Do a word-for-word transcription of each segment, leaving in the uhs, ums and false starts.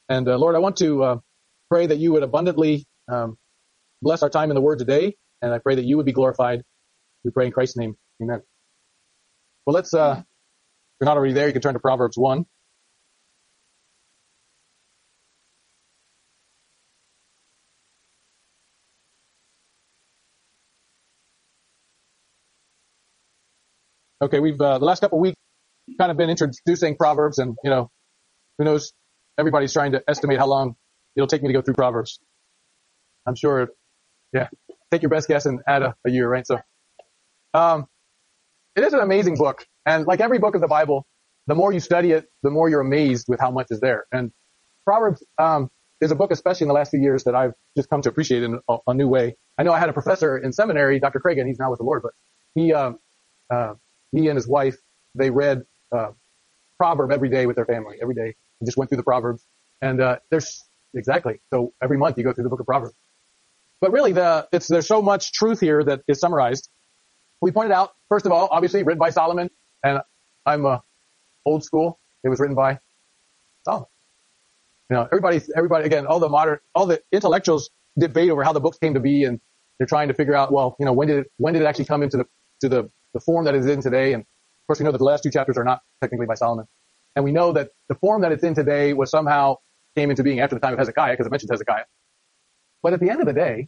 And uh, Lord, I want to uh, pray that you would abundantly um, bless our time in the Word today, and I pray that you would be glorified. We pray in Christ's name. Amen. Well, let's, uh, if you're not already there, you can turn to Proverbs one. Okay, we've, uh, the last couple of weeks kind of been introducing Proverbs, and, you know, who knows, everybody's trying to estimate how long it'll take me to go through Proverbs. I'm sure, yeah, take your best guess and add a, a year, right? So, um, it is an amazing book. And like every book of the Bible, the more you study it, the more you're amazed with how much is there. And Proverbs, um, is a book, especially in the last few years, that I've just come to appreciate in a, a new way. I know I had a professor in seminary, Doctor Craig, he's now with the Lord, but he, um, uh, he and his wife, they read, uh, Proverb every day with their family, every day. They just went through the Proverbs. And, uh, there's, exactly. So every month you go through the book of Proverbs. But really the, it's, there's so much truth here that is summarized. We pointed out, first of all, obviously written by Solomon, and I'm, uh, old school. It was written by Solomon. You know, everybody, everybody, again, all the modern, all the intellectuals debate over how the books came to be, and they're trying to figure out, well, you know, when did it, when did it actually come into the, to the, the form that it's in today? And of course, we know that the last two chapters are not technically by Solomon. And we know that the form that it's in today was somehow came into being after the time of Hezekiah, because it mentions Hezekiah. But at the end of the day,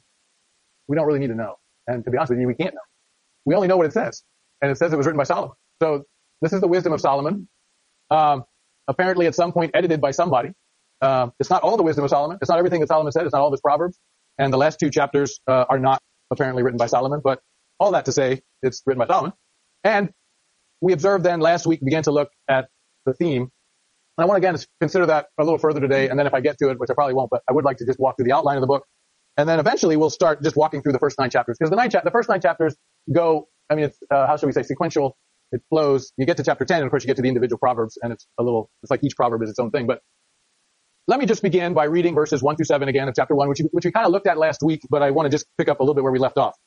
we don't really need to know. And to be honest with you, we can't know. We only know what it says. And it says it was written by Solomon. So this is the wisdom of Solomon. Um, apparently at some point edited by somebody. Uh, it's not all the wisdom of Solomon. It's not everything that Solomon said. It's not all of his Proverbs. And the last two chapters, uh, are not apparently written by Solomon, but all that to say it's written by Solomon. And we observed then last week, began to look at the theme. And I want to again consider that a little further today. And then if I get to it, which I probably won't, but I would like to just walk through the outline of the book. And then eventually we'll start just walking through the first nine chapters, because the nine cha- the first nine chapters go, I mean, it's, uh, how should we say, sequential. It flows. You get to chapter ten, and of course you get to the individual proverbs, and it's a little, it's like each proverb is its own thing. But let me just begin by reading verses one through seven again of chapter one, which, which we kind of looked at last week, but I want to just pick up a little bit where we left off.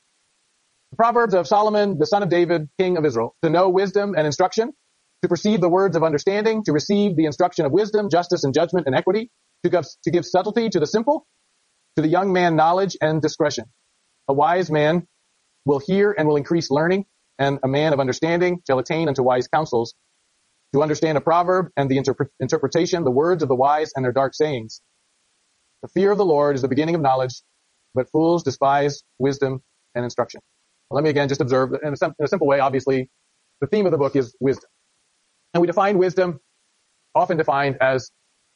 The Proverbs of Solomon, the son of David, king of Israel, to know wisdom and instruction, to perceive the words of understanding, to receive the instruction of wisdom, justice, and judgment, and equity, to give, to give subtlety to the simple, to the young man knowledge and discretion. A wise man will hear and will increase learning, and a man of understanding shall attain unto wise counsels, to understand a proverb and the interpre- interpretation, the words of the wise and their dark sayings. The fear of the Lord is the beginning of knowledge, but fools despise wisdom and instruction. Well, let me again just observe, in a, sim- in a simple way, obviously, the theme of the book is wisdom. And we define wisdom, often defined as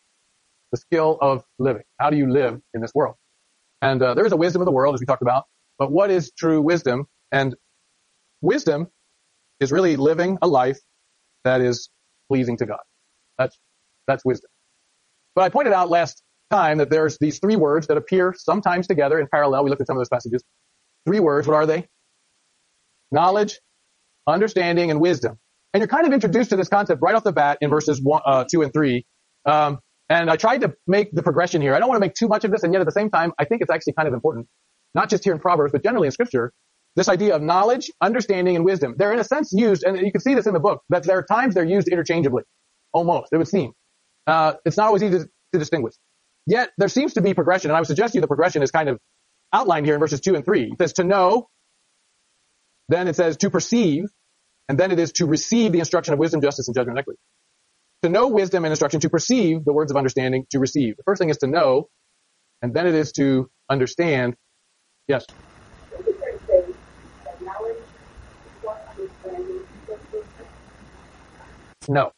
the skill of living. How do you live in this world? And uh, there is a wisdom of the world, as we talked about, but what is true wisdom? And wisdom is really living a life that is pleasing to God. That's, that's wisdom. But I pointed out last time that there's these three words that appear sometimes together in parallel. We looked at some of those passages. Three words. What are they? Knowledge, understanding, and wisdom. And you're kind of introduced to this concept right off the bat in verses one, uh, two and three. Um, and I tried to make the progression here. I don't want to make too much of this, and yet at the same time, I think it's actually kind of important, not just here in Proverbs, but generally in Scripture, this idea of knowledge, understanding, and wisdom. They're in a sense used, and you can see this in the book, that there are times they're used interchangeably. Almost, it would seem. Uh, it's not always easy to, to distinguish. Yet, there seems to be progression, and I would suggest to you the progression is kind of outlined here in verses two and three. It says to know, then it says to perceive, and then it is to receive the instruction of wisdom, justice, and judgment and equity. To know wisdom and instruction, to perceive the words of understanding, to receive. The first thing is to know, and then it is to understand. Yes? No.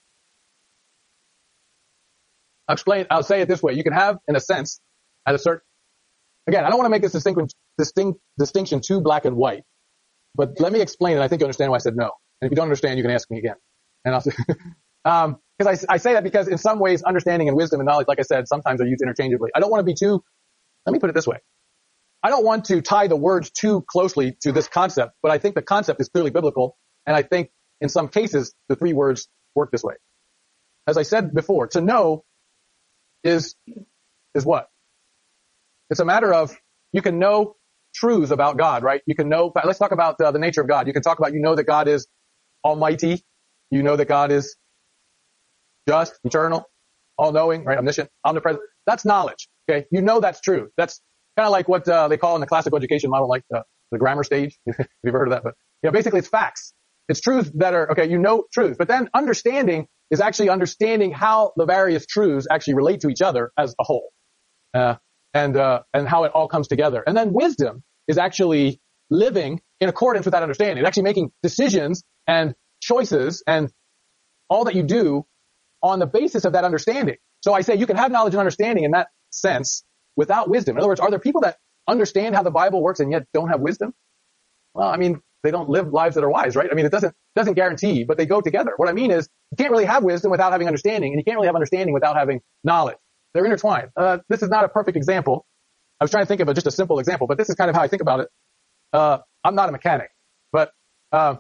I'll explain, I'll say it this way. You can have, in a sense, at a certain, again, I don't want to make this distinct, distinct, distinction too black and white, but let me explain it. I think you understand why I said no. And if you don't understand, you can ask me again. And I'll say, um, because I, I say that because in some ways, understanding and wisdom and knowledge, like I said, sometimes are used interchangeably. I don't want to be too, let me put it this way. I don't want to tie the words too closely to this concept, but I think the concept is clearly biblical. And I think in some cases, the three words work this way. As I said before, to know is, is what? It's a matter of, you can know truths about God, right? You can know, let's talk about uh, the nature of God. You can talk about, you know that God is almighty. You know that God is just, eternal, all-knowing, right? Omniscient, omnipresent. That's knowledge. Okay. You know that's true. That's kind of like what uh, they call in the classical education model, like the, the grammar stage. If you've ever heard of that, but you know, basically it's facts. It's truths that are, okay, you know truth, but then understanding is actually understanding how the various truths actually relate to each other as a whole. Uh, and, uh, and how it all comes together. And then wisdom is actually living in accordance with that understanding. It's actually making decisions and choices and all that you do on the basis of that understanding. So I say you can have knowledge and understanding in that sense without wisdom. In other words, are there people that understand how the Bible works and yet don't have wisdom? Well, I mean, they don't live lives that are wise, right? I mean, it doesn't, doesn't guarantee, but they go together. What I mean is you can't really have wisdom without having understanding, and you can't really have understanding without having knowledge. They're intertwined. Uh, this is not a perfect example. I was trying to think of a, just a simple example, but this is kind of how I think about it. Uh, I'm not a mechanic, but, uh,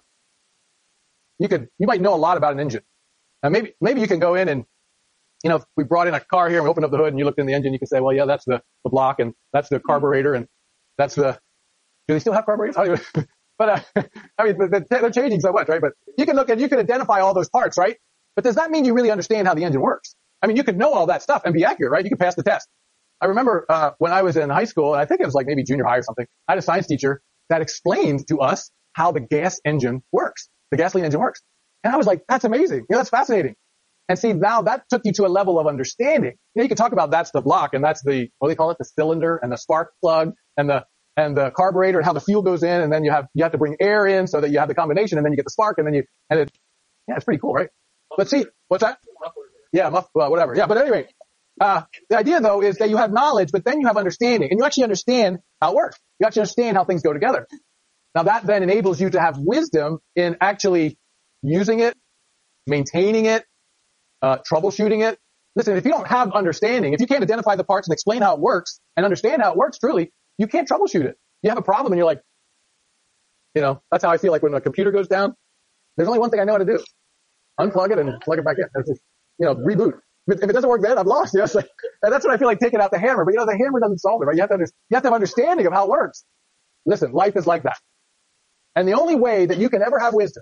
you could, you might know a lot about an engine. Now maybe, maybe you can go in and, you know, if we brought in a car here and we opened up the hood and you looked in the engine, you can say, well, yeah, that's the, the block and that's the carburetor and that's the, do they still have carburetors? How do you, but, uh, I mean, they're, they're changing so much, right? But you can look at, you can identify all those parts, right? But does that mean you really understand how the engine works? I mean, you could know all that stuff and be accurate, right? You could pass the test. I remember, uh, when I was in high school, and I think it was like maybe junior high or something, I had a science teacher that explained to us how the gas engine works, the gasoline engine works. And I was like, that's amazing. You know, that's fascinating. And see, now that took you to a level of understanding. You know, you can talk about that's the block and that's the, what do they call it? The cylinder and the spark plug and the, and the carburetor and how the fuel goes in. And then you have, you have to bring air in so that you have the combination and then you get the spark and then you, and it, yeah, it's pretty cool, right? But see, what's that? Yeah, muff, well, whatever. Yeah, but anyway, uh, the idea though is that you have knowledge, but then you have understanding and you actually understand how it works. You actually understand how things go together. Now that then enables you to have wisdom in actually using it, maintaining it, uh, troubleshooting it. Listen, if you don't have understanding, if you can't identify the parts and explain how it works and understand how it works truly, you can't troubleshoot it. You have a problem and you're like, you know, that's how I feel like when a computer goes down. There's only one thing I know how to do. Unplug it and plug it back in. It's just, you know, reboot. If it doesn't work then, I'm lost. You know, it's like, and that's what I feel like taking out the hammer. But you know, the hammer doesn't solve it, right? You have to, under, you have to have understanding of how it works. Listen, life is like that. And the only way that you can ever have wisdom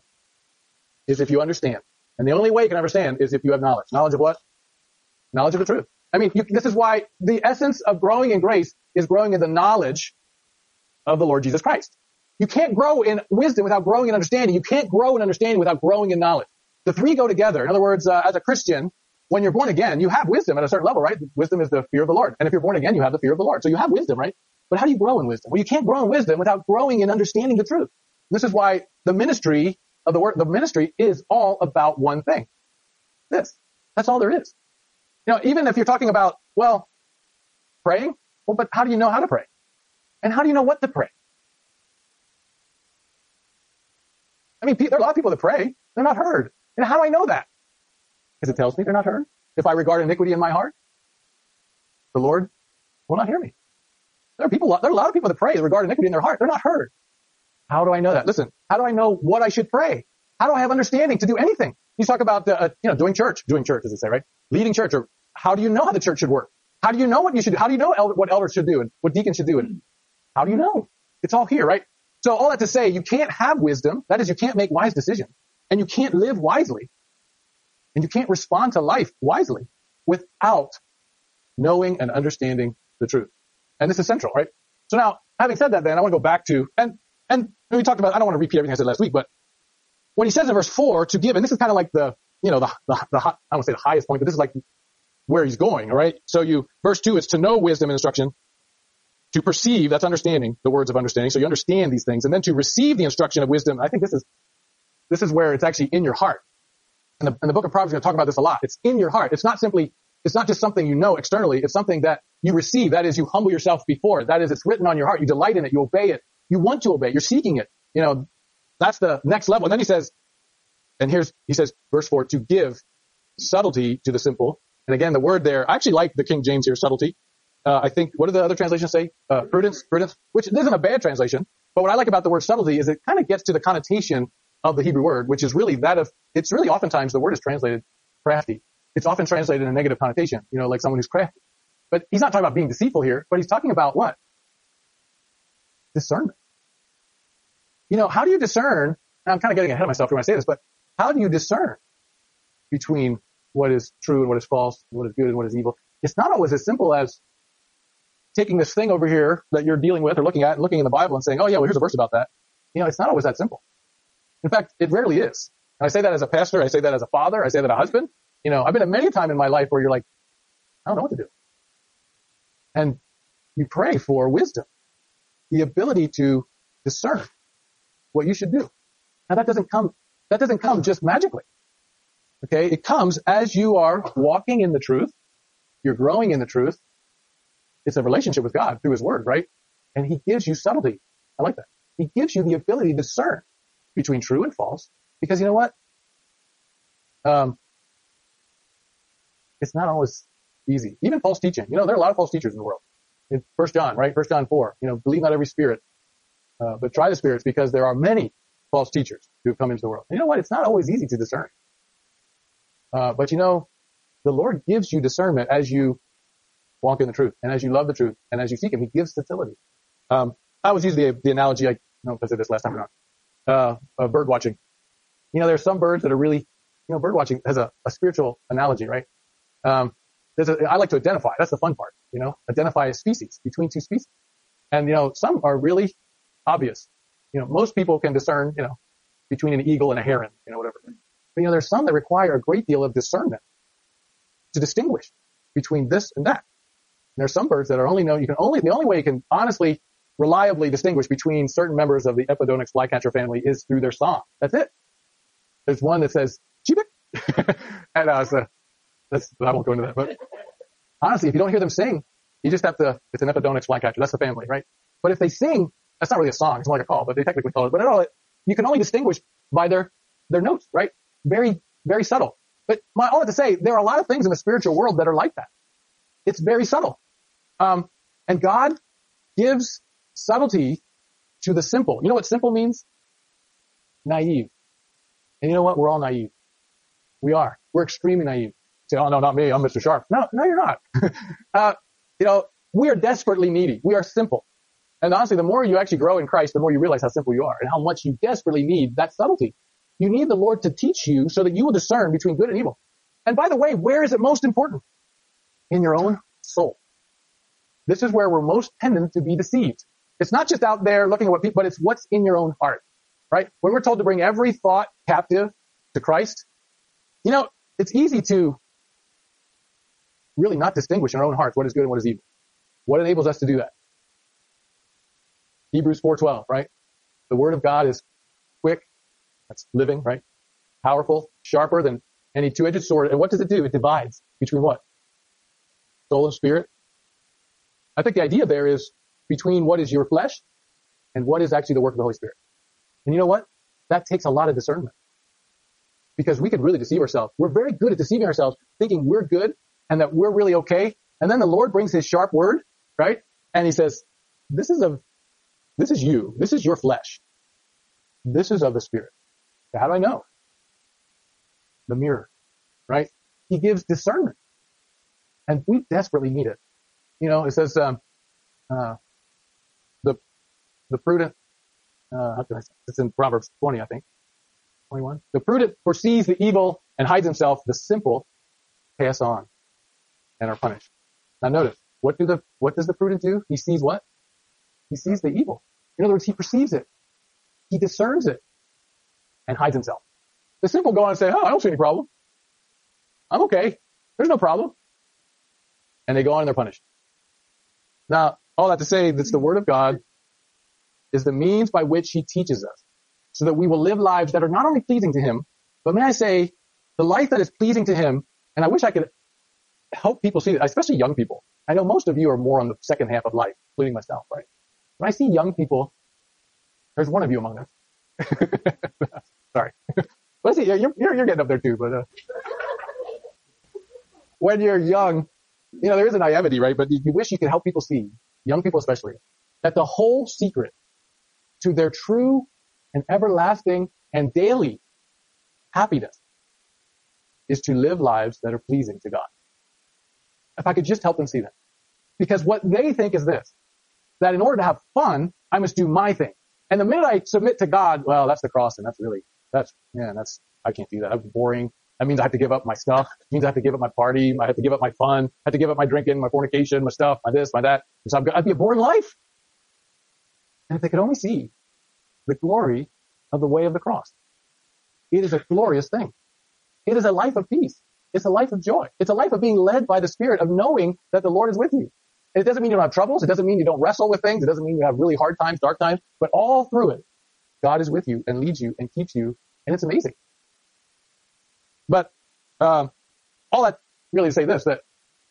is if you understand. And the only way you can understand is if you have knowledge. Knowledge of what? Knowledge of the truth. I mean, you, this is why the essence of growing in grace is growing in the knowledge of the Lord Jesus Christ. You can't grow in wisdom without growing in understanding. You can't grow in understanding without growing in knowledge. The three go together. In other words, uh, as a Christian, when you're born again, you have wisdom at a certain level, right? Wisdom is the fear of the Lord. And if you're born again, you have the fear of the Lord. So you have wisdom, right? But how do you grow in wisdom? Well, you can't grow in wisdom without growing in understanding the truth. This is why the ministry of the word, the ministry is all about one thing. This. That's all there is. You know, even if you're talking about, well, praying, well, but how do you know how to pray? And how do you know what to pray? I mean, there are a lot of people that pray. They're not heard. And how do I know that? Because it tells me they're not heard. If I regard iniquity in my heart, the Lord will not hear me. There are people, there are a lot of people that pray that regard iniquity in their heart. They're not heard. How do I know that? Listen, how do I know what I should pray? How do I have understanding to do anything? You talk about, uh, you know, doing church, doing church, as they say, right? Leading church, or how do you know how the church should work? How do you know what you should do? How do you know el- what elders should do and what deacons should do? And how do you know? It's all here, right? So all that to say, you can't have wisdom. That is, you can't make wise decisions, and you can't live wisely, and you can't respond to life wisely without knowing and understanding the truth. And this is central, right? So now, having said that, then I want to go back to, and, and we talked about, I don't want to repeat everything I said last week, but when he says in verse four to give, and this is kind of like the, you know, the, the, the I don't want to say the highest point, but this is like where he's going, all right? So you, verse two is to know wisdom and instruction, to perceive, that's understanding, the words of understanding. So you understand these things, and then to receive the instruction of wisdom. I think this is, this is where it's actually in your heart. And the, and the book of Proverbs is going to talk about this a lot. It's in your heart. It's not simply, it's not just something you know externally. It's something that you receive. That is, you humble yourself before it. That is, it's written on your heart. You delight in it. You obey it. You want to obey. You're seeking it. You know, that's the next level. And then he says, and here's, he says, verse four, to give subtlety to the simple. And again, the word there, I actually like the King James here, subtlety. Uh, I think, what do the other translations say? Uh, prudence, prudence, which isn't a bad translation. But what I like about the word subtlety is it kind of gets to the connotation of the Hebrew word, which is really that of, it's really oftentimes the word is translated crafty. It's often translated in a negative connotation, you know, like someone who's crafty. But he's not talking about being deceitful here, but he's talking about what? Discernment. You know, how do you discern? I'm kind of getting ahead of myself when I say this, but how do you discern between what is true and what is false, and what is good and what is evil. It's not always as simple as taking this thing over here that you're dealing with or looking at and looking in the Bible and saying, oh yeah, well here's a verse about that. You know, it's not always that simple. In fact, it rarely is. And I say that as a pastor, I say that as a father, I say that as a husband. You know, I've been at many a time in my life where you're like, I don't know what to do. And you pray for wisdom, the ability to discern what you should do. Now that doesn't come, that doesn't come just magically. Okay. It comes as you are walking in the truth. You're growing in the truth. It's a relationship with God through his word, right? And he gives you subtlety. I like that. He gives you the ability to discern between true and false, because you know what? Um, it's not always easy. Even false teaching. You know, there are a lot of false teachers in the world. In First John, right? First John four, you know, believe not every spirit, uh, but try the spirits, because there are many false teachers who have come into the world. And you know what? It's not always easy to discern. Uh, but you know, the Lord gives you discernment as you walk in the truth, and as you love the truth, and as you seek him, he gives subtlety. Um, I always use the, the analogy, I don't know if I said this last time or not, uh, of bird watching. You know, there's some birds that are really, you know, bird watching has a, a spiritual analogy, right? Um, there's a, I like to identify. That's the fun part, you know, identify a species between two species. And, you know, some are really obvious. You know, most people can discern, you know, between an eagle and a heron, you know, whatever. But, you know, there's some that require a great deal of discernment to distinguish between this and that. And there's some birds that are only known, you can only, the only way you can honestly, reliably distinguish between certain members of the Epidonyx flycatcher family is through their song. That's it. There's one that says, cheepit. and, uh, so that's, I won't go into that, but honestly, if you don't hear them sing, you just have to, it's an Epidonyx flycatcher. That's the family, right? But if they sing, that's not really a song. It's more like a call, but they technically call it. But at all, you can only distinguish by their, their notes, right? Very, very subtle. But my, all that to say, there are a lot of things in the spiritual world that are like that. It's very subtle. Um, and God gives subtlety to the simple. You know what simple means? Naive. And you know what? We're all naive. We are. We're extremely naive. Say, oh no, not me. I'm Mister Sharp. No, no, you're not. uh, you know, we are desperately needy. We are simple. And honestly, the more you actually grow in Christ, the more you realize how simple you are and how much you desperately need that subtlety. You need the Lord to teach you so that you will discern between good and evil. And by the way, where is it most important? In your own soul. This is where we're most tendent to be deceived. It's not just out there looking at what people, but it's what's in your own heart, right? When we're told to bring every thought captive to Christ, you know, it's easy to really not distinguish in our own hearts what is good and what is evil. What enables us to do that? Hebrews four twelve, right? The word of God is quick, that's living, right? Powerful, sharper than any two-edged sword. And what does it do? It divides between what? Soul and spirit. I think the idea there is between what is your flesh and what is actually the work of the Holy Spirit. And you know what? That takes a lot of discernment. Because we could really deceive ourselves. We're very good at deceiving ourselves, thinking we're good and that we're really okay. And then the Lord brings his sharp word, right? And he says, this is of, this is you. This is your flesh. This is of the Spirit. So how do I know? The mirror, right? He gives discernment. And we desperately need it. You know, it says, um, uh, the, the prudent, uh, how can I say? It's in Proverbs twenty, I think. twenty-one. The prudent foresees the evil and hides himself. The simple pass on and are punished. Now notice, what do the, what does the prudent do? He sees what? He sees the evil. In other words, he perceives it. He discerns it and hides himself. The simple go on and say, oh, I don't see any problem. I'm okay. There's no problem. And they go on and they're punished. Now, all that to say, that's the word of God is the means by which he teaches us so that we will live lives that are not only pleasing to him, but may I say, the life that is pleasing to him. And I wish I could help people see that, especially young people. I know most of you are more on the second half of life, including myself, right? When I see young people, there's one of you among them. Sorry. But I see, you're, you're, you're getting up there too, but, uh, when you're young, you know, there is a naivety, right? But you, you wish you could help people see, young people especially, that the whole secret to their true and everlasting and daily happiness is to live lives that are pleasing to God. If I could just help them see that. Because what they think is this, that in order to have fun, I must do my thing. And the minute I submit to God, well, that's the cross and that's really, that's, yeah, that's, I can't do that. That's boring. That means I have to give up my stuff. It means I have to give up my party. I have to give up my fun. I have to give up my drinking, my fornication, my stuff, my this, my that. And so I'm, I'd be a boring life. And if they could only see the glory of the way of the cross, it is a glorious thing. It is a life of peace. It's a life of joy. It's a life of being led by the Spirit, of knowing that the Lord is with you. And it doesn't mean you don't have troubles. It doesn't mean you don't wrestle with things. It doesn't mean you have really hard times, dark times. But all through it, God is with you and leads you and keeps you. And it's amazing. But um, all that really to say this, that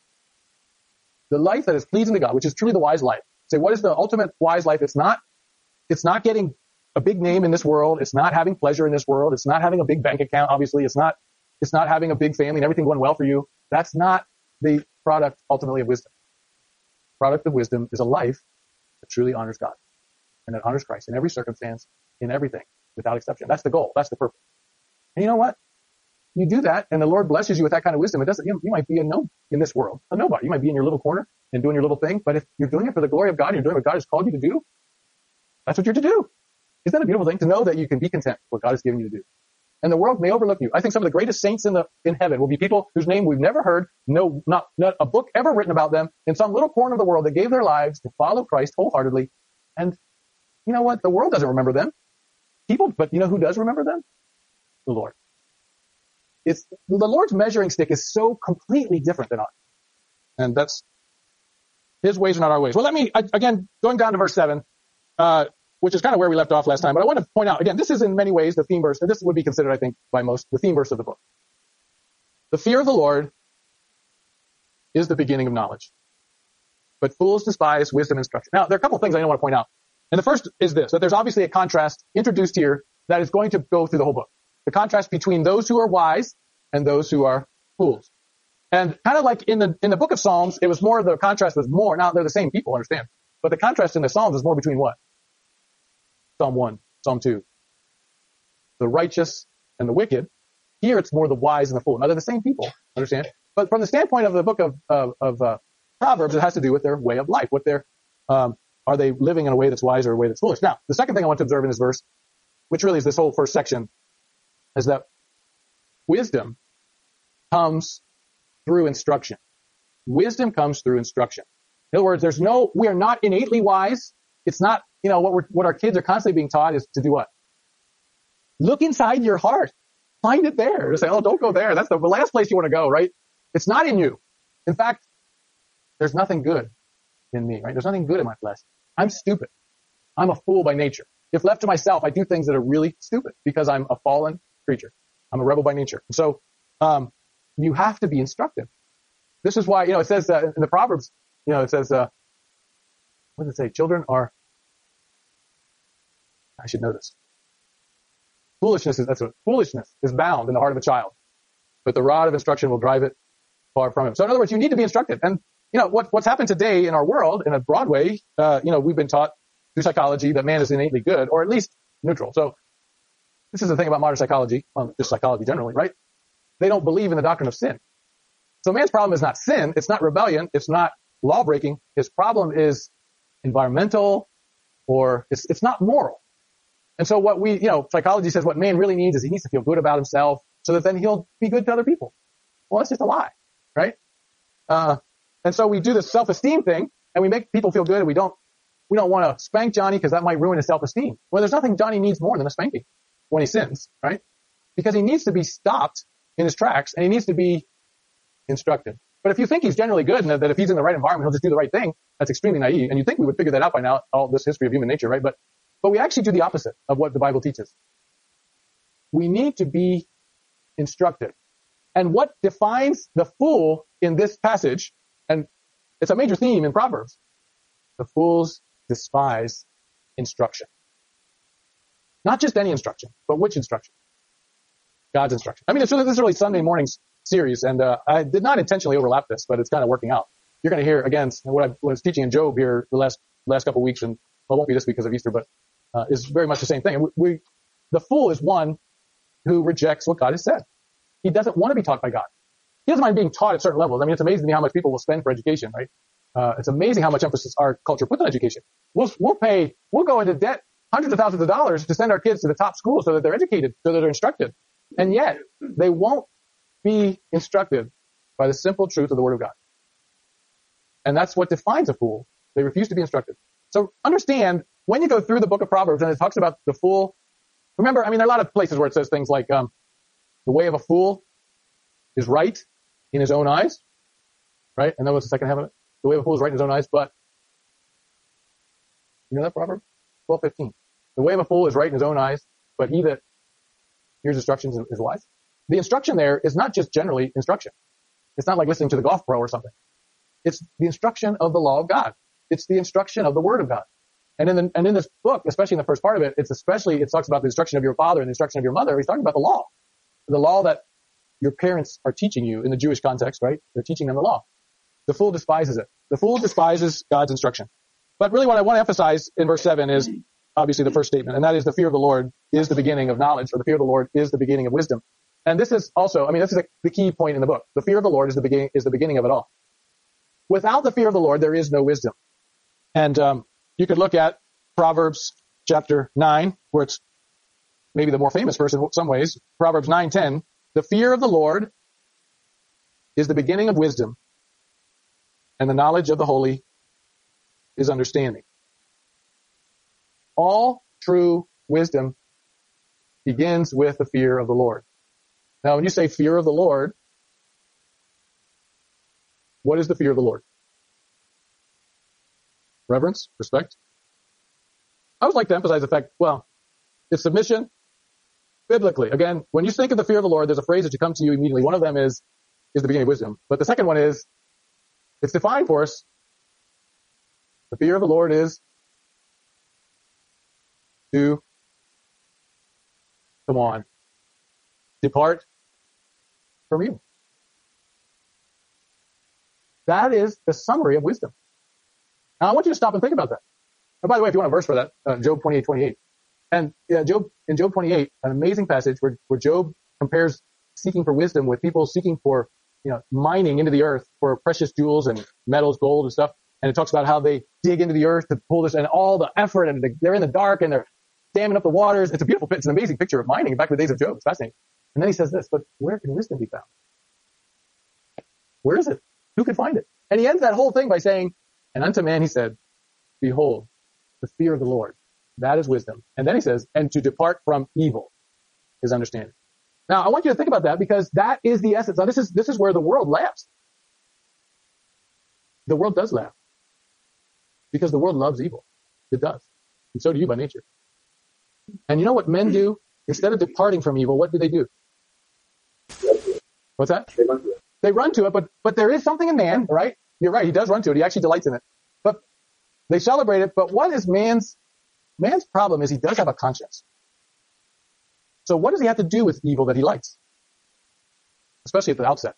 the life that is pleasing to God, which is truly the wise life. Say, what is the ultimate wise life? It's not, it's not getting a big name in this world. It's not having pleasure in this world. It's not having a big bank account, obviously. It's not, it's not having a big family and everything going well for you. That's not the product ultimately of wisdom. Product of wisdom is a life that truly honors God and that honors Christ in every circumstance, in everything, without exception. That's the goal. That's the purpose. And you know what? You do that and the Lord blesses you with that kind of wisdom. It doesn't, you, know, you might be a no in this world, a nobody. You might be in your little corner and doing your little thing. But if you're doing it for the glory of God, and you're doing what God has called you to do, that's what you're to do. Isn't that a beautiful thing to know that you can be content with what God has given you to do? And the world may overlook you. I think some of the greatest saints in the, in heaven will be people whose name we've never heard, no, not, not a book ever written about them in some little corner of the world that gave their lives to follow Christ wholeheartedly. And you know what? The world doesn't remember them. People, but you know who does remember them? The Lord. It's, the Lord's measuring stick is so completely different than ours. And that's, his ways are not our ways. Well, let me, again, going down to verse seven, uh, which is kind of where we left off last time, but I want to point out, again, this is in many ways the theme verse, and this would be considered, I think, by most, the theme verse of the book. The fear of the Lord is the beginning of knowledge, but fools despise wisdom and instruction. Now, there are a couple of things I want to point out. And the first is this, that there's obviously a contrast introduced here that is going to go through the whole book. The contrast between those who are wise and those who are fools. And kind of like in the, in the book of Psalms, it was more, the contrast was more, now they're the same people, understand. But the contrast in the Psalms is more between what? Psalm one, Psalm two. The righteous and the wicked. Here it's more the wise and the fool. Now they're the same people, understand? But from the standpoint of the book of, of, of uh, Proverbs, it has to do with their way of life. What they're, um, are they living in a way that's wise or a way that's foolish? Now, the second thing I want to observe in this verse, which really is this whole first section, is that wisdom comes through instruction. Wisdom comes through instruction. In other words, there's no, we are not innately wise. It's not, you know, what we're, what our kids are constantly being taught is to do what? Look inside your heart. Find it there. To say, oh, don't go there. That's the last place you want to go, right? It's not in you. In fact, there's nothing good in me, right? There's nothing good in my flesh. I'm stupid. I'm a fool by nature. If left to myself, I do things that are really stupid because I'm a fallen creature. I'm a rebel by nature. So, um, you have to be instructed. This is why, you know, it says, uh, in the Proverbs, you know, it says, uh, what does it say? Children are, I should know this. Foolishness is, that's what, foolishness is bound in the heart of a child, but the rod of instruction will drive it far from him. So in other words, you need to be instructed. And, you know, what, what's happened today in our world, in a broad way, uh, you know, we've been taught through psychology that man is innately good, or at least neutral. So this is the thing about modern psychology, well, just psychology generally, right? They don't believe in the doctrine of sin. So man's problem is not sin. It's not rebellion. It's not law breaking. His problem is environmental, or it's, it's not moral. And so what we, you know, psychology says what man really needs is he needs to feel good about himself so that then he'll be good to other people. Well, that's just a lie, right? Uh, and so we do this self-esteem thing and we make people feel good and we don't, we don't want to spank Johnny because that might ruin his self-esteem. Well, there's nothing Johnny needs more than a spanking when he sins, right? Because he needs to be stopped in his tracks and he needs to be instructed. But if you think he's generally good and that if he's in the right environment, he'll just do the right thing, that's extremely naive. And you think we would figure that out by now, all this history of human nature, right? But, but we actually do the opposite of what the Bible teaches. We need to be instructed. And what defines the fool in this passage, and it's a major theme in Proverbs, the fools despise instruction. Not just any instruction, but which instruction? God's instruction. I mean, it's really, this is really Sunday morning's series, and uh, I did not intentionally overlap this, but it's kind of working out. You're going to hear, again, what I was teaching in Job here the last last couple of weeks, and well, it won't be this week because of Easter, but uh, is very much the same thing. And we, we, the fool is one who rejects what God has said. He doesn't want to be taught by God. He doesn't mind being taught at certain levels. I mean, it's amazing to me how much people will spend for education, right? Uh, it's amazing how much emphasis our culture puts on education. We'll, we'll pay, we'll go into debt hundreds of thousands of dollars to send our kids to the top schools so that they're educated, so that they're instructed. And yet, they won't be instructed by the simple truth of the Word of God. And that's what defines a fool. They refuse to be instructed. So understand, when you go through the book of Proverbs and it talks about the fool, remember, I mean, there are a lot of places where it says things like, um, the way of a fool is right in his own eyes, right? And that was the second half of it. The way of a fool is right in his own eyes, but, you know that proverb? twelve fifteen. The way of a fool is right in his own eyes, but he that hears instructions is wise. The instruction there is not just generally instruction. It's not like listening to the golf pro or something. It's the instruction of the law of God. It's the instruction of the Word of God. And in the, and in this book, especially in the first part of it, it's especially, it talks about the instruction of your father and the instruction of your mother. He's talking about the law. The law that your parents are teaching you in the Jewish context, right? They're teaching them the law. The fool despises it. The fool despises God's instruction. But really what I want to emphasize in verse seven is obviously the first statement, and that is the fear of the Lord is the beginning of knowledge, or the fear of the Lord is the beginning of wisdom. And this is also, I mean, this is a, the key point in the book. The fear of the Lord is the beginning, is the beginning of it all. Without the fear of the Lord, there is no wisdom. And um, you could look at Proverbs chapter nine, where it's maybe the more famous verse in some ways. Proverbs nine ten. The fear of the Lord is the beginning of wisdom, and the knowledge of the holy is understanding. All true wisdom begins with the fear of the Lord. Now, when you say fear of the Lord, what is the fear of the Lord? Reverence, respect. I always like to emphasize the fact, well, it's submission biblically. Again, when you think of the fear of the Lord, there's a phrase that should come to you immediately. One of them is, is the beginning of wisdom. But the second one is, it's defined for us. The fear of the Lord is to, come on, depart from evil. That is the summary of wisdom. Now, I want you to stop and think about that. And by the way, if you want a verse for that, uh, Job twenty-eight twenty-eight. And yeah, Job, in Job twenty-eight, an amazing passage where, where Job compares seeking for wisdom with people seeking for, you know, mining into the earth for precious jewels and metals, gold and stuff. And it talks about how they dig into the earth to pull this and all the effort, and they're in the dark and they're damming up the waters. It's a beautiful, it's an amazing picture of mining back in the days of Job. It's fascinating. And then he says this, but where can wisdom be found? Where is it? Who can find it? And he ends that whole thing by saying, and unto man he said, behold, the fear of the Lord, that is wisdom. And then he says, and to depart from evil is understanding. Now, I want you to think about that, because that is the essence. Now, this is, this is where the world laughs. The world does laugh, because the world loves evil. It does. And so do you by nature. And you know what men do? Instead of departing from evil, what do they do? What's that? They run to it. They run to it, but, but there is something in man, right? You're right. He does run to it. He actually delights in it. But they celebrate it. But what is man's, man's problem is he does have a conscience. So what does he have to do with evil that he likes? Especially at the outset.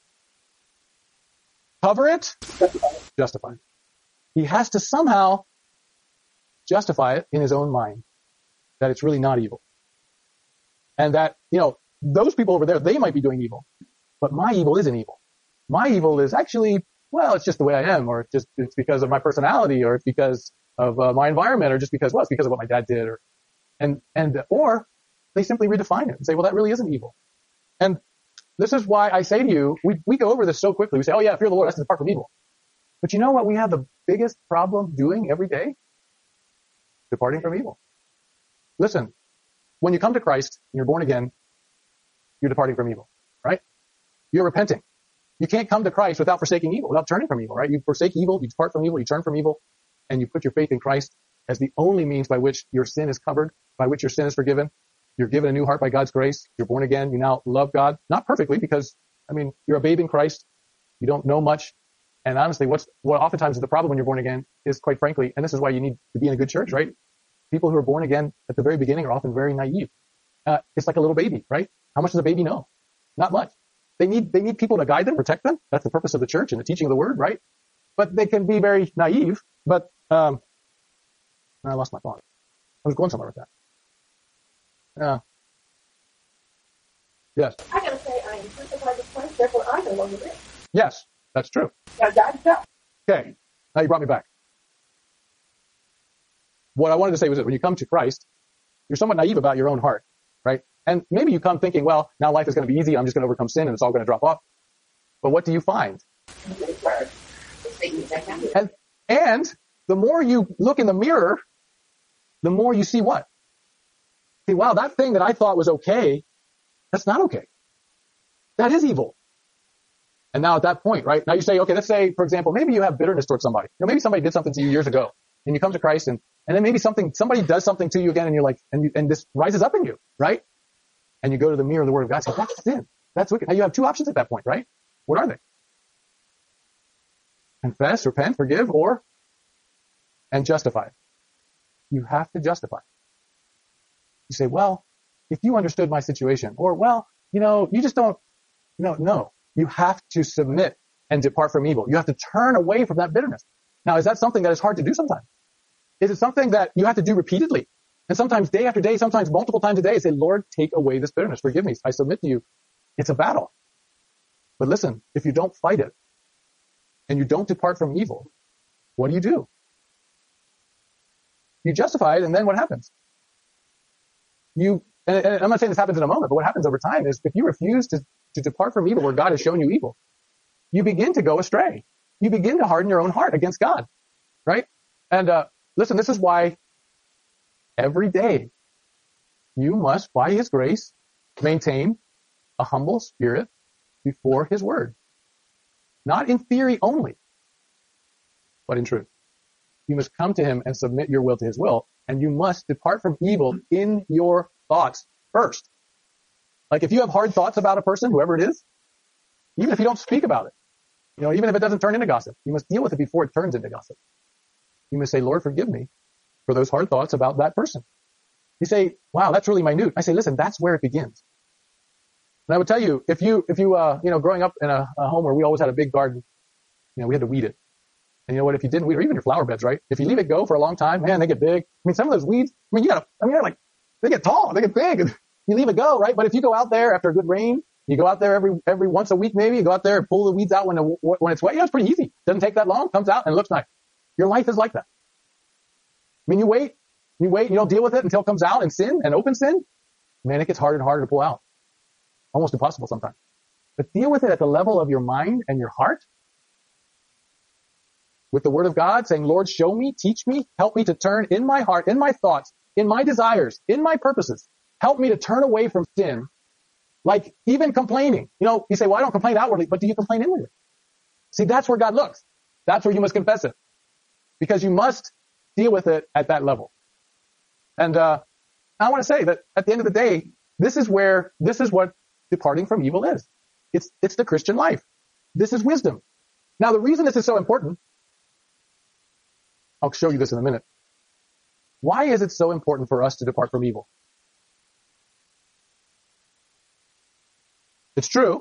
Cover it, justify it. He has to somehow justify it in his own mind that it's really not evil. And that, you know, those people over there, they might be doing evil, but my evil isn't evil. My evil is actually, well, it's just the way I am, or it's just, it's because of my personality, or it's because of uh, my environment, or just because, well, it's because of what my dad did, or, and, and, or they simply redefine it and say, well, that really isn't evil. And this is why I say to you, we, we go over this so quickly. We say, oh yeah, fear the Lord, that's to depart from evil. But you know what we have the biggest problem doing every day? Departing from evil. Listen, when you come to Christ and you're born again, you're departing from evil, right? You're repenting. You can't come to Christ without forsaking evil, without turning from evil, right? You forsake evil, you depart from evil, you turn from evil, and you put your faith in Christ as the only means by which your sin is covered, by which your sin is forgiven. You're given a new heart by God's grace. You're born again. You now love God, not perfectly, because, I mean, you're a babe in Christ. You don't know much. And honestly, what's, what oftentimes is the problem when you're born again is, quite frankly, and this is why you need to be in a good church, right? People who are born again at the very beginning are often very naive. Uh, it's like a little baby, right? How much does a baby know? Not much. They need, they need people to guide them, protect them. That's the purpose of the church and the teaching of the word, right? But they can be very naive. But, um, I lost my thought. I was going somewhere with that. Yeah. Yes. I gotta say, I am crucified with Christ, therefore I no longer live. Yes, that's true. Now God fell. Okay. Now you brought me back. What I wanted to say was that when you come to Christ, you're somewhat naive about your own heart, right? And maybe you come thinking, well, now life is going to be easy. I'm just going to overcome sin and it's all going to drop off. But what do you find? And, and the more you look in the mirror, the more you see what? See, wow, that thing that I thought was okay, that's not okay. That is evil. And now at that point, right, now you say, okay, let's say, for example, maybe you have bitterness towards somebody. You know, maybe somebody did something to you years ago and you come to Christ and, and then maybe something, somebody does something to you again and you're like, and you, and this rises up in you, right? And you go to the mirror of the Word of God and say, that's sin. That's wicked. Now you have two options at that point, right? What are they? Confess, repent, forgive, or, and justify. You have to justify. You say, well, if you understood my situation, or, well, you know, you just don't, no, no. You have to submit and depart from evil. You have to turn away from that bitterness. Now, is that something that is hard to do sometimes? Is it something that you have to do repeatedly? And sometimes day after day, sometimes multiple times a day, say, Lord, take away this bitterness. Forgive me. I submit to you. It's a battle. But listen, if you don't fight it and you don't depart from evil, what do you do? You justify it, and then what happens? You, and, and I'm not saying this happens in a moment, but what happens over time is if you refuse to to depart from evil where God has shown you evil, you begin to go astray. You begin to harden your own heart against God, right? And uh listen, this is why every day you must, by His grace, maintain a humble spirit before His Word. Not in theory only, but in truth. You must come to Him and submit your will to His will, and you must depart from evil in your thoughts first. Like if you have hard thoughts about a person, whoever it is, even if you don't speak about it, you know, even if it doesn't turn into gossip, you must deal with it before it turns into gossip. You must say, Lord, forgive me for those hard thoughts about that person. You say, wow, that's really minute. I say, listen, that's where it begins. And I would tell you, if you, if you, uh, you know, growing up in a, a home where we always had a big garden, you know, we had to weed it. And you know what, if you didn't weed, or even your flower beds, right? If you leave it go for a long time, man, they get big. I mean, some of those weeds, I mean, you gotta, I mean, they're like, they get tall, they get big. You leave it go, right? But if you go out there after a good rain, you go out there every every once a week maybe, you go out there and pull the weeds out when the, when it's wet. You know, it's pretty easy. Doesn't take that long, comes out and it looks nice. Your life is like that. I mean, you wait, you wait, you don't deal with it until it comes out in sin and open sin. Man, it gets harder and harder to pull out. Almost impossible sometimes. But deal with it at the level of your mind and your heart. With the Word of God saying, Lord, show me, teach me, help me to turn in my heart, in my thoughts, in my desires, in my purposes. Help me to turn away from sin, like even complaining. You know, you say, well, I don't complain outwardly, but do you complain inwardly? See, that's where God looks. That's where you must confess it. Because you must deal with it at that level. And uh I want to say that at the end of the day, this is where, this is what departing from evil is. It's, it's the Christian life. This is wisdom. Now, the reason this is so important, I'll show you this in a minute. Why is it so important for us to depart from evil? It's true.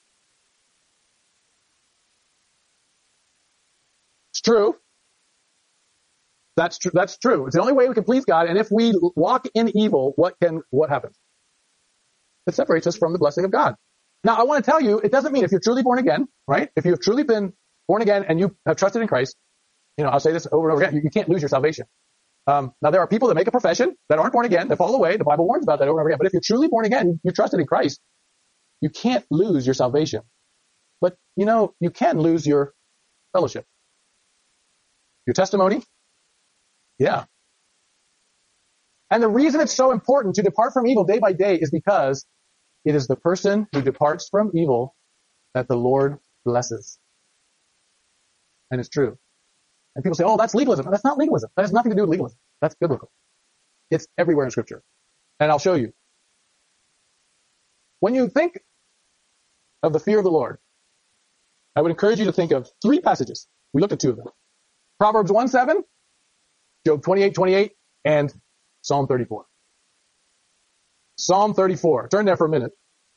It's true. That's true. That's true. It's the only way we can please God. And if we walk in evil, what can, what happens? It separates us from the blessing of God. Now, I want to tell you, it doesn't mean if you're truly born again, right? If you've truly been born again and you have trusted in Christ, you know, I'll say this over and over again, you, you can't lose your salvation. Um, now, there are people that make a profession that aren't born again, that fall away. The Bible warns about that over and over again. But if you're truly born again, you trusted in Christ, you can't lose your salvation. But, you know, you can lose your fellowship. Your testimony? Yeah. And the reason it's so important to depart from evil day by day is because it is the person who departs from evil that the Lord blesses. And it's true. And people say, oh, that's legalism. That's not legalism. That has nothing to do with legalism. That's biblical. It's everywhere in Scripture. And I'll show you. When you think of the fear of the Lord, I would encourage you to think of three passages. We looked at two of them. Proverbs one seven, Job twenty-eight twenty-eight, and Psalm thirty-four. Psalm thirty-four. Turn there for a minute.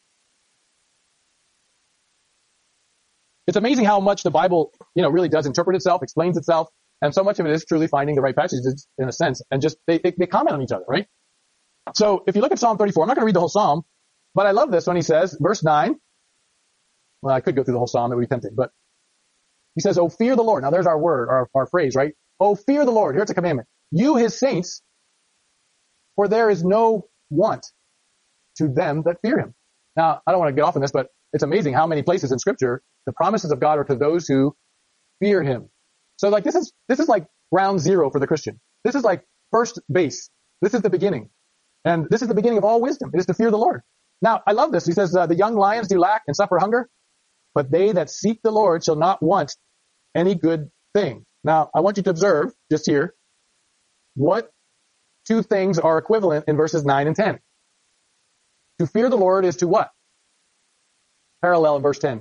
It's amazing how much the Bible, you know, really does interpret itself, explains itself, and so much of it is truly finding the right passages in a sense, and just they, they, they comment on each other, right? So if you look at Psalm thirty-four, I'm not going to read the whole Psalm, but I love this when he says, verse nine, well, I could go through the whole Psalm, it would be tempting, but he says, oh, fear the Lord. Now there's our word, our, our phrase, right? Oh, fear the Lord. Here's a commandment. You, his saints, for there is no want to them that fear him. Now, I don't want to get off on this, but it's amazing how many places in scripture the promises of God are to those who fear him. So like this is, this is like ground zero for the Christian. This is like first base. This is the beginning. And this is the beginning of all wisdom. It is to fear the Lord. Now, I love this. He says, uh, the young lions do lack and suffer hunger, but they that seek the Lord shall not want any good thing. Now, I want you to observe just here what two things are equivalent in verses nine and ten. To fear the Lord is to what? Parallel in verse ten.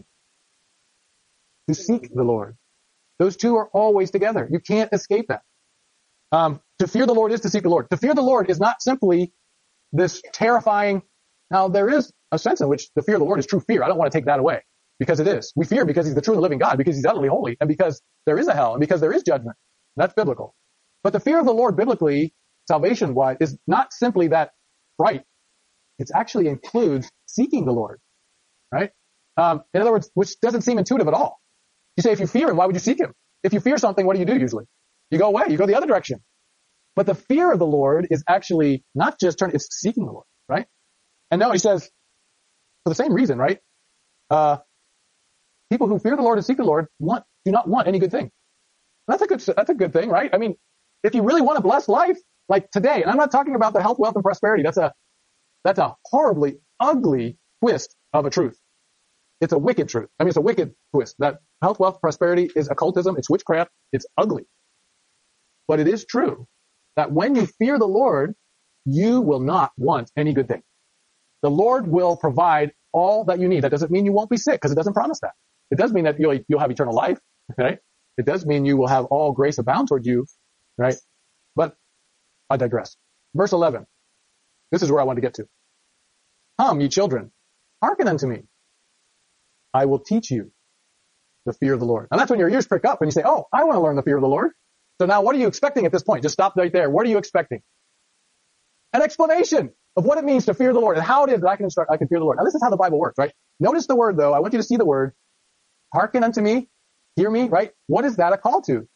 To seek the Lord. Those two are always together. You can't escape that. Um, to fear the Lord is to seek the Lord. To fear the Lord is not simply this terrifying. Now, there is a sense in which the fear of the Lord is true fear. I don't want to take that away, because it is. We fear because he's the true and living God, because he's utterly holy, and because there is a hell, and because there is judgment. That's biblical. But the fear of the Lord biblically, salvation-wise, is not simply that fright. It actually includes seeking the Lord, right? Um, in other words, which doesn't seem intuitive at all. You say, if you fear him, why would you seek him? If you fear something, what do you do usually? You go away. You go the other direction. But the fear of the Lord is actually not just turn, it's seeking the Lord, right? And no, he says, for the same reason, right? Uh, people who fear the Lord and seek the Lord want, do not want any good thing. That's a good, that's a good thing, right? I mean, if you really want a blessed life, like today, and I'm not talking about the health, wealth, and prosperity. That's a, that's a horribly ugly twist of a truth. It's a wicked truth. I mean, it's a wicked twist. That health, wealth, prosperity is occultism. It's witchcraft. It's ugly. But it is true that when you fear the Lord, you will not want any good thing. The Lord will provide all that you need. That doesn't mean you won't be sick, because it doesn't promise that. It does mean that you'll, you'll have eternal life, right? It does mean you will have all grace abound toward you, right? But I digress. Verse eleven. This is where I want to get to. Come, ye children, hearken unto me. I will teach you the fear of the Lord. And that's when your ears prick up and you say, oh, I want to learn the fear of the Lord. So now what are you expecting at this point? Just stop right there. What are you expecting? An explanation of what it means to fear the Lord and how it is that I can instruct, I can fear the Lord. Now this is how the Bible works, right? Notice the word though. I want you to see the word. Hearken unto me. Hear me, right? What is that a call to?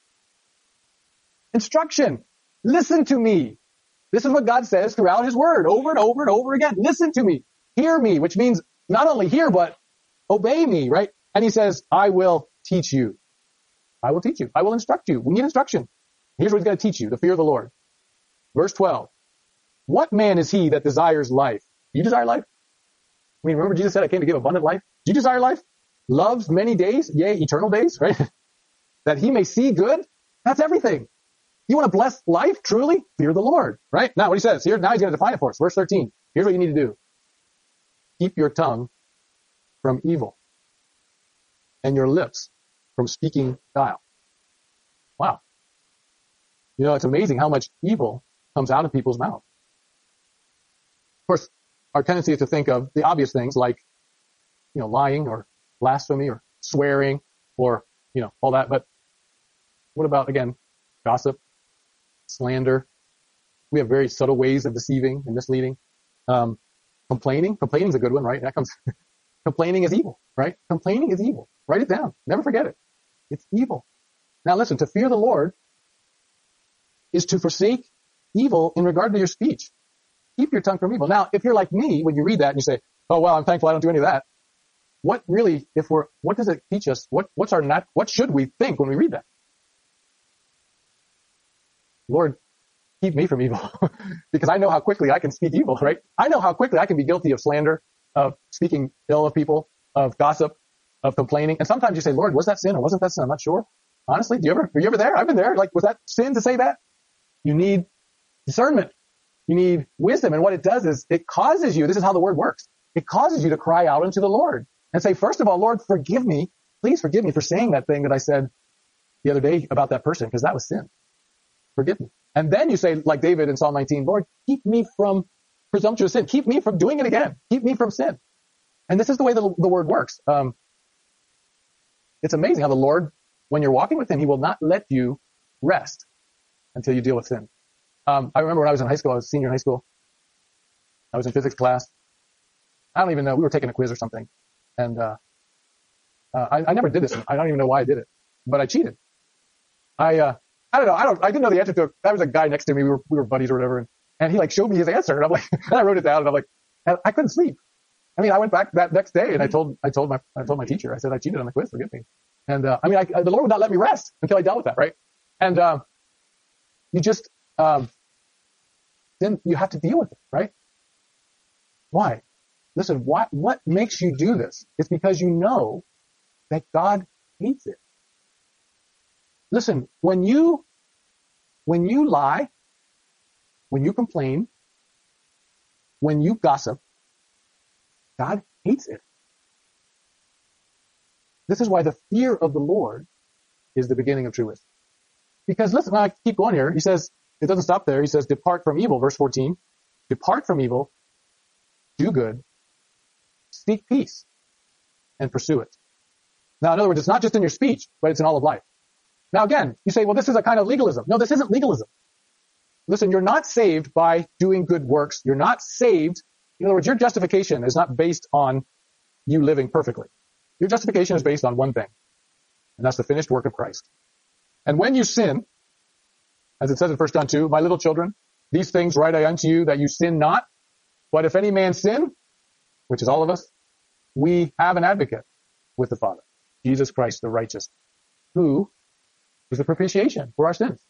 Instruction. Listen to me. This is what God says throughout his word over and over and over again. Listen to me. Hear me, which means not only hear, but obey me, right? And he says, I will teach you. I will teach you. I will instruct you. We need instruction. Here's what he's going to teach you, the fear of the Lord. Verse twelve. What man is he that desires life? Do you desire life? I mean, remember Jesus said, I came to give abundant life. Do you desire life? Loves many days, yea, eternal days, right? That he may see good. That's everything. You want a blessed life, truly? Fear the Lord, right? Now what he says here, now he's going to define it for us. Verse thirteen. Here's what you need to do. Keep your tongue from evil and your lips from speaking guile. Wow. You know, it's amazing how much evil comes out of people's mouths. Of course, our tendency is to think of the obvious things like, you know, lying or blasphemy or swearing or, you know, all that. But what about, again, gossip, slander? We have very subtle ways of deceiving and misleading. Um, complaining. Complaining is a good one, right? That comes, complaining is evil, right? Complaining is evil. Write it down. Never forget it. It's evil. Now listen, to fear the Lord is to forsake evil in regard to your speech. Keep your tongue from evil. Now, if you're like me, when you read that and you say, oh, well, I'm thankful I don't do any of that. What really, if we're, what does it teach us? What, what's our nat, what should we think when we read that? Lord, keep me from evil because I know how quickly I can speak evil, right? I know how quickly I can be guilty of slander, of speaking ill of people, of gossip, of complaining. And sometimes you say, Lord, was that sin or wasn't that sin? I'm not sure. Honestly, do you ever, were you ever there? I've been there. Like, was that sin to say that? You need discernment. You need wisdom. And what it does is it causes you, this is how the word works. It causes you to cry out unto the Lord and say, first of all, Lord, forgive me. Please forgive me for saying that thing that I said the other day about that person, because that was sin. Forgive me. And then you say, like David in Psalm nineteen, Lord, keep me from presumptuous sin. Keep me from doing it again. Keep me from sin. And this is the way the, the word works. Um, it's amazing how the Lord, when you're walking with him, he will not let you rest until you deal with sin. Um, I remember when I was in high school, I was a senior in high school. I was in physics class. I don't even know. We were taking a quiz or something. And, uh, uh, I, I never did this. I don't even know why I did it, but I cheated. I, uh, I don't know. I don't, I didn't know the answer to it. There was a guy next to me. We were, we were buddies or whatever. And, and he like showed me his answer. And I'm like, and I wrote it down and I'm like, And I couldn't sleep. I mean, I went back that next day and I told, I told my, I told my teacher, I said, I cheated on the quiz, forgive me. And, uh, I mean, I, the Lord would not let me rest until I dealt with that, right? And, um, you just, um, then you have to deal with it, right? Why? Listen, what, what makes you do this? It's because you know that God hates it. Listen, when you, when you lie, when you complain, when you gossip, God hates it. This is why the fear of the Lord is the beginning of true wisdom. Because listen, I keep going here. He says, it doesn't stop there. He says, depart from evil, verse fourteen. Depart from evil, do good, seek peace, and pursue it. Now, in other words, it's not just in your speech, but it's in all of life. Now, again, you say, well, this is a kind of legalism. No, this isn't legalism. Listen, you're not saved by doing good works. You're not saved. In other words, your justification is not based on you living perfectly. Your justification is based on one thing, and that's the finished work of Christ. And when you sin, as it says in First John two, my little children, these things write I unto you that you sin not. But if any man sin, which is all of us, we have an advocate with the Father, Jesus Christ the righteous, who is the propitiation for our sins.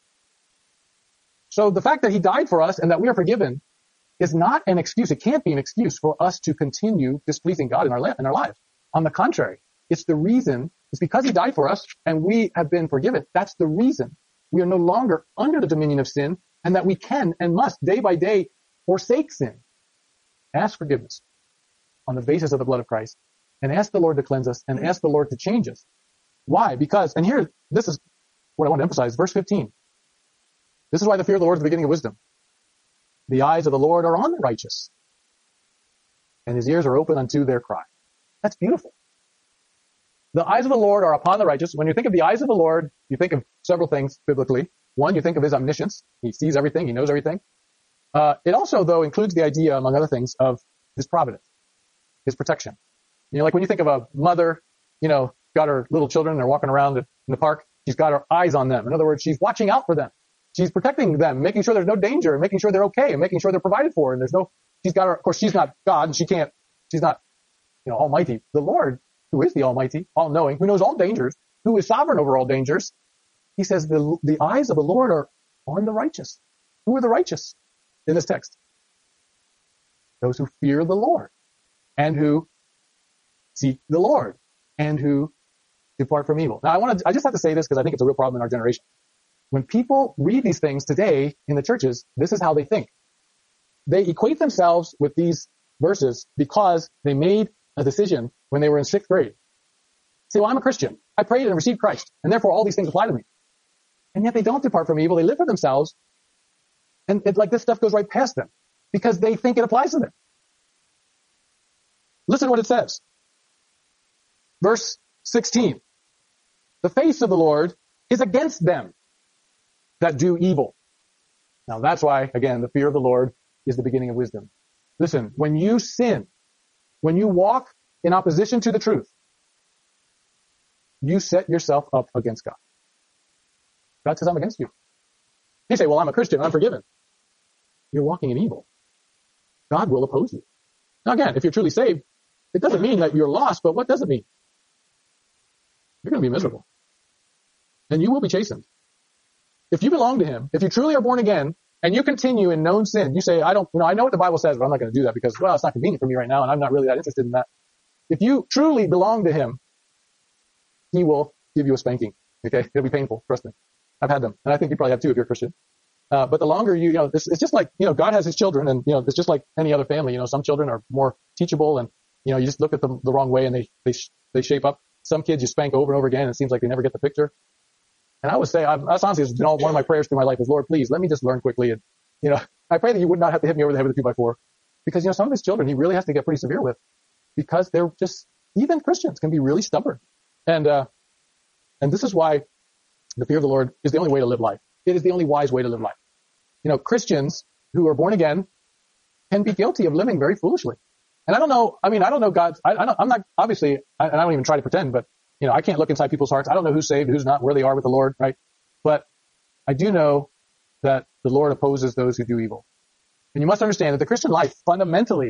So the fact that he died for us and that we are forgiven is not an excuse. It can't be an excuse for us to continue displeasing God in our, li- in our lives. On the contrary, it's the reason, it's because he died for us and we have been forgiven. That's the reason we are no longer under the dominion of sin and that we can and must day by day forsake sin. Ask forgiveness on the basis of the blood of Christ and ask the Lord to cleanse us and ask the Lord to change us. Why? Because, and here, this is what I want to emphasize, verse fifteen. This is why the fear of the Lord is the beginning of wisdom. The eyes of the Lord are on the righteous, and his ears are open unto their cry. That's beautiful. The eyes of the Lord are upon the righteous. When you think of the eyes of the Lord, you think of several things biblically. One, you think of his omniscience. He sees everything. He knows everything. Uh, it also, though, includes the idea, among other things, of his providence, his protection. You know, like when you think of a mother, you know, got her little children, they're walking around in the park. She's got her eyes on them. In other words, she's watching out for them. She's protecting them, making sure there's no danger, and making sure they're okay, and making sure they're provided for. And there's no, she's got her, of course, she's not God, and she can't, she's not, you know, almighty. The Lord, who is the almighty, all-knowing, who knows all dangers, who is sovereign over all dangers, he says the, the eyes of the Lord are on the righteous. Who are the righteous in this text? Those who fear the Lord, and who seek the Lord, and who depart from evil. Now, I want to, I just have to say this because I think it's a real problem in our generation. When people read these things today in the churches, this is how they think. They equate themselves with these verses because they made a decision when they were in sixth grade. Say, well, I'm a Christian. I prayed and received Christ, and therefore all these things apply to me. And yet they don't depart from evil. They live for themselves, and it's like this stuff goes right past them because they think it applies to them. Listen to what it says. Verse sixteen. The face of the Lord is against them that do evil. Now that's why, again, the fear of the Lord is the beginning of wisdom. Listen, when you sin, when you walk in opposition to the truth, you set yourself up against God. God says, I'm against you. You say, well, I'm a Christian, I'm forgiven. You're walking in evil. God will oppose you. Now again, if you're truly saved, it doesn't mean that you're lost, but what does it mean? You're going to be miserable. And you will be chastened. If you belong to him, if you truly are born again, and you continue in known sin, you say, I don't, you know, I know what the Bible says, but I'm not going to do that because, well, it's not convenient for me right now, and I'm not really that interested in that. If you truly belong to him, he will give you a spanking. Okay? It'll be painful. Trust me. I've had them. And I think you probably have too if you're a Christian. Uh, but the longer you, you know, this, it's just like, you know, God has his children, and, you know, it's just like any other family. You know, some children are more teachable, and, you know, you just look at them the wrong way and they, they, they shape up. Some kids you spank over and over again, and it seems like they never get the picture. And I would say, I've, that's honestly, it's been all, one of my prayers through my life is, Lord, please let me just learn quickly. And, you know, I pray that you would not have to hit me over the head with a two by four, because, you know, some of his children he really has to get pretty severe with, because they're just, even Christians can be really stubborn. And, uh, and this is why the fear of the Lord is the only way to live life. It is the only wise way to live life. You know, Christians who are born again can be guilty of living very foolishly. And I don't know, I mean, I don't know God's, I, I don't, I'm not, obviously, I, and I don't even try to pretend, but, you know, I can't look inside people's hearts. I don't know who's saved, who's not, where they are with the Lord, right? But I do know that the Lord opposes those who do evil. And you must understand that the Christian life fundamentally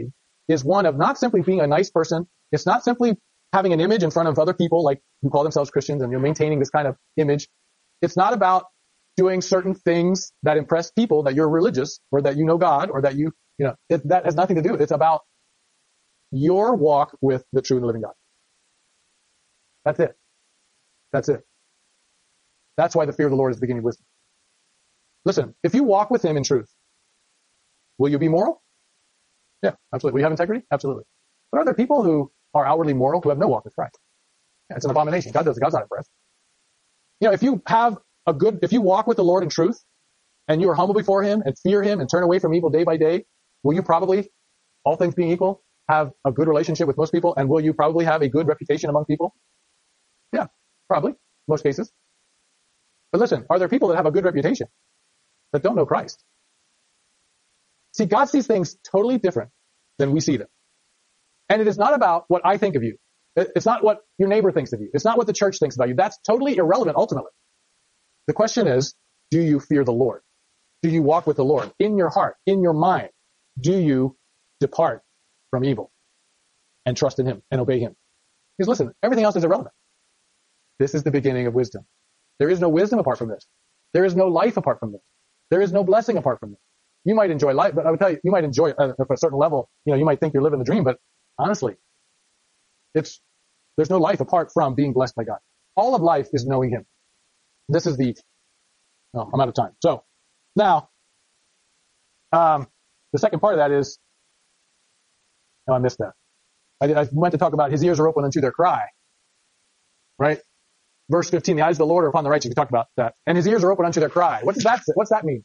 is one of not simply being a nice person. It's not simply having an image in front of other people like who call themselves Christians and you're maintaining this kind of image. It's not about doing certain things that impress people that you're religious or that you know God or that you, you know, it, that has nothing to do with it. It's about your walk with the true and living God. That's it. That's it. That's why the fear of the Lord is the beginning of wisdom. Listen, if you walk with him in truth, will you be moral? Yeah, absolutely. Will you have integrity? Absolutely. But are there people who are outwardly moral who have no walk with Christ? Yeah, it's an abomination. God does God's not impressed. You know, if you have a good, if you walk with the Lord in truth and you are humble before him and fear him and turn away from evil day by day, will you probably, all things being equal, have a good relationship with most people? And will you probably have a good reputation among people? Yeah, probably, most cases. But listen, are there people that have a good reputation that don't know Christ? See, God sees things totally different than we see them. And it is not about what I think of you. It's not what your neighbor thinks of you. It's not what the church thinks about you. That's totally irrelevant ultimately. The question is, do you fear the Lord? Do you walk with the Lord in your heart, in your mind? Do you depart from evil and trust in him and obey him? Because listen, everything else is irrelevant. This is the beginning of wisdom. There is no wisdom apart from this. There is no life apart from this. There is no blessing apart from this. You might enjoy life, but I would tell you, you might enjoy it at a certain level. You know, you might think you're living the dream, but honestly, it's, there's no life apart from being blessed by God. All of life is knowing him. This is the, oh, I'm out of time. So now, um, the second part of that is, oh, I missed that. I, did, I went to talk about his ears are open unto their cry, right? Verse fifteen, the eyes of the Lord are upon the righteous. We talked about that. And his ears are open unto their cry. What does that say? What's that mean?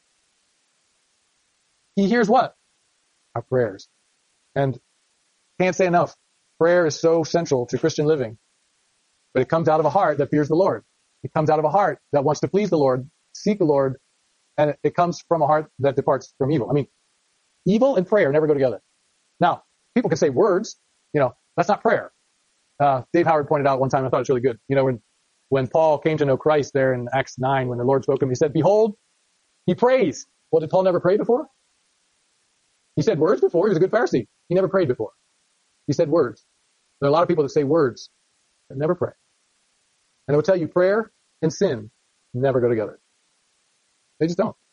He hears what? Our prayers. And can't say enough. Prayer is so central to Christian living. But it comes out of a heart that fears the Lord. It comes out of a heart that wants to please the Lord, seek the Lord, and it, it comes from a heart that departs from evil. I mean, evil and prayer never go together. Now, people can say words, you know, that's not prayer. Uh, Dave Howard pointed out one time, I thought it was really good. You know, when, when Paul came to know Christ there in Acts nine, when the Lord spoke to him, he said, behold, he prays. Well, did Paul never pray before? He said words before. He was a good Pharisee. He never prayed before. He said words. There are a lot of people that say words that never pray. And I will tell you, prayer and sin never go together. They just don't.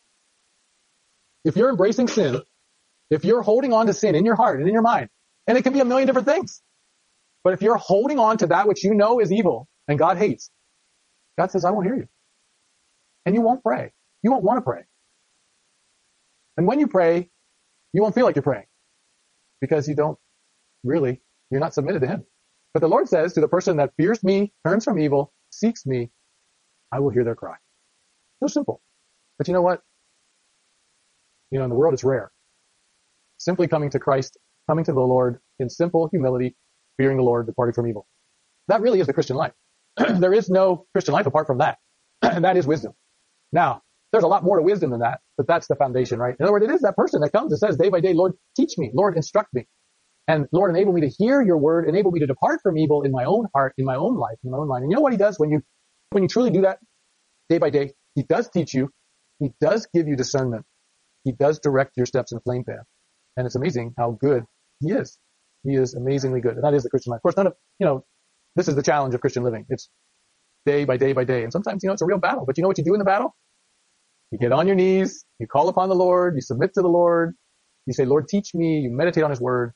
If you're embracing sin, if you're holding on to sin in your heart and in your mind, and it can be a million different things, but if you're holding on to that which you know is evil and God hates, God says, I won't hear you. And you won't pray. You won't want to pray. And when you pray, you won't feel like you're praying because you don't really, you're not submitted to him. But the Lord says to the person that fears me, turns from evil, seeks me, I will hear their cry. So simple. But you know what? You know, in the world it's rare. Simply coming to Christ, coming to the Lord in simple humility, fearing the Lord, departing from evil. That really is the Christian life. There is no Christian life apart from that. And that is wisdom. Now, there's a lot more to wisdom than that, but that's the foundation, right? In other words, it is that person that comes and says day by day, Lord, teach me, Lord, instruct me. And Lord, enable me to hear your word, enable me to depart from evil in my own heart, in my own life, in my own mind. And you know what he does when you, when you truly do that day by day? He does teach you. He does give you discernment. He does direct your steps in a flame path. And it's amazing how good he is. He is amazingly good. And that is the Christian life. Of course, none of, you know, this is the challenge of Christian living. It's day by day by day. And sometimes, you know, it's a real battle. But you know what you do in the battle? You get on your knees. You call upon the Lord. You submit to the Lord. You say, Lord, teach me. You meditate on his word.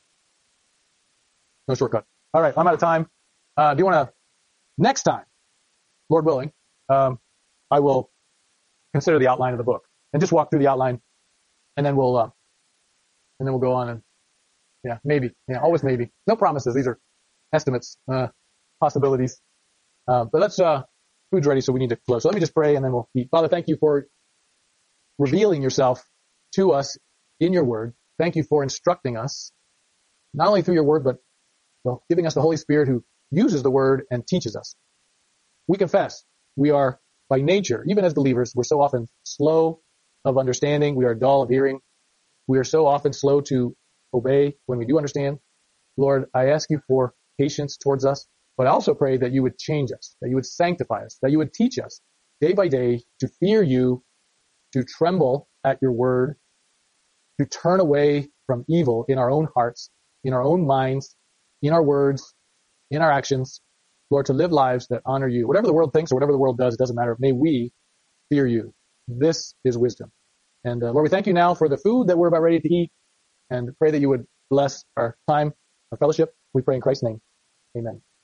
No shortcut. All right. I'm out of time. Uh, do you want to, next time, Lord willing, um, I will consider the outline of the book and just walk through the outline and then we'll, uh, and then we'll go on and yeah, maybe. Yeah, always maybe. No promises. These are estimates, uh, possibilities. Uh, but let's, uh, food's ready. So we need to close. So let me just pray and then we'll eat. Father, thank you for revealing yourself to us in your word. Thank you for instructing us, not only through your word, but well, giving us the Holy Spirit who uses the word and teaches us. We confess we are by nature, even as believers, we're so often slow of understanding. We are dull of hearing. We are so often slow to obey when we do understand. Lord, I ask you for patience towards us, but I also pray that you would change us, that you would sanctify us, that you would teach us day by day to fear you, to tremble at your word, to turn away from evil in our own hearts, in our own minds, in our words, in our actions, Lord, to live lives that honor you. Whatever the world thinks or whatever the world does, it doesn't matter. May we fear you. This is wisdom. And uh, Lord, we thank you now for the food that we're about ready to eat, and pray that you would bless our time, our fellowship. We pray in Christ's name. Amen.